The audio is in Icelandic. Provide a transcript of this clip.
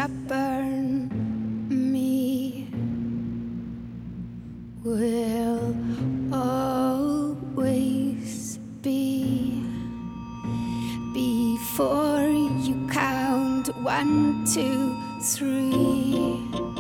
stubborn me will always be. Before you count 1, 2, 3.